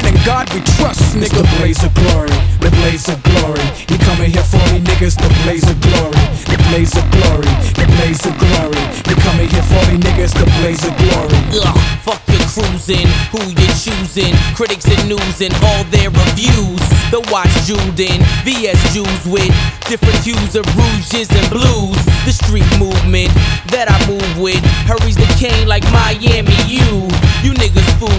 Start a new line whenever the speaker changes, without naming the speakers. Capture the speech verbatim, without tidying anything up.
in God we trust, nigga. The blaze of glory, the blaze of glory. You coming here for me, niggas, the blaze of glory, the blaze of glory, the blaze of glory. You coming here for me, niggas, the blaze of glory.
Ugh, fuck your cruising, who you choosing? Critics and news and all their reviews. The watch Jewed in, V S Jews with different hues of rouges and blues. The street movement that I move with hurries the cane like Miami U. You niggas fool.